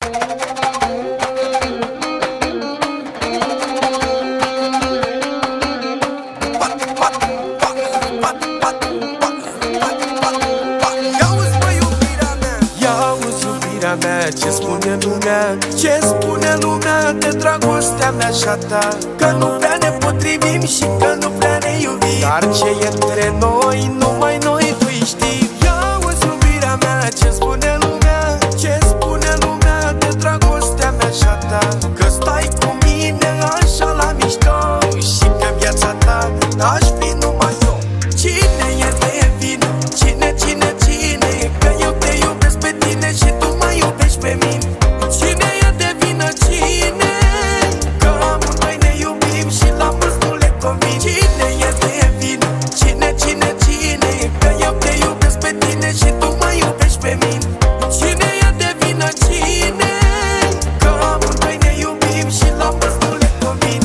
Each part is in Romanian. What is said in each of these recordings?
Ce spune lumea, ce spune lumea de dragostea mea și a ta? Că nu prea ne potrivim și că nu prea ne iubim, dar ce e între noi, numai noi doi știm. Ia auzi iubirea mea, ce spune lumea, ce spune lumea de dragostea mea și a ta? Că stai cu mine așa la mișto și că viața ta n-aș fi numai eu. Cine e de vină? Cine? Că eu te iubesc pe tine și tu mă iubești pe mine. Cine e de vină? Cine? Că amândoi ne iubim și la mulți nu le convin. Cine e de vină? Cine? Că eu te iubesc pe tine și tu mă iubești pe mine. Cine e de vină? Cine? Că amândoi ne iubim și la mulți nu le convin.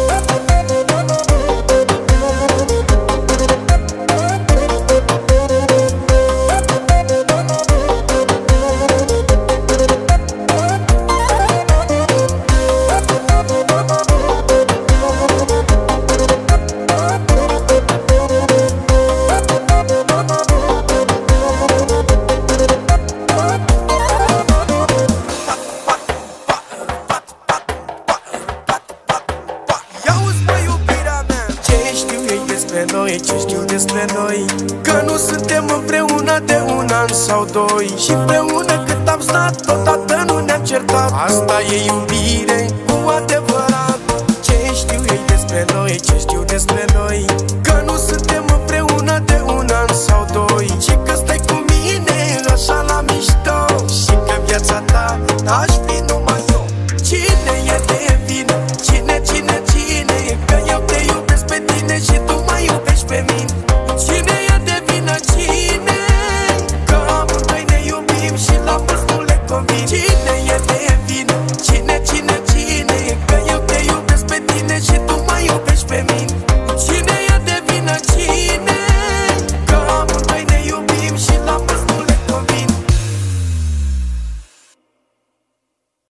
Ce știu despre noi? Că nu suntem împreună de un an sau doi, și împreună cât am stat, totodată nu ne-am certat. Asta e iubire cu adevărat. Ce știu ei despre noi? Ce știu despre noi? Că nu suntem împreună de un an sau doi, și că stai cu mine așa la mișto și că viața ta n-aș fi numai eu. Cine e de vină? Cine? Că eu te iubesc pe tine și tu mă iubești pe mine. Cine e de vină? Cine? Că amândoi ne iubim și la mulți nu le convin. Cine e de vină? Cine? Că eu te iubesc pe tine și tu mă iubești pe mine. Cine e de vină? Cine?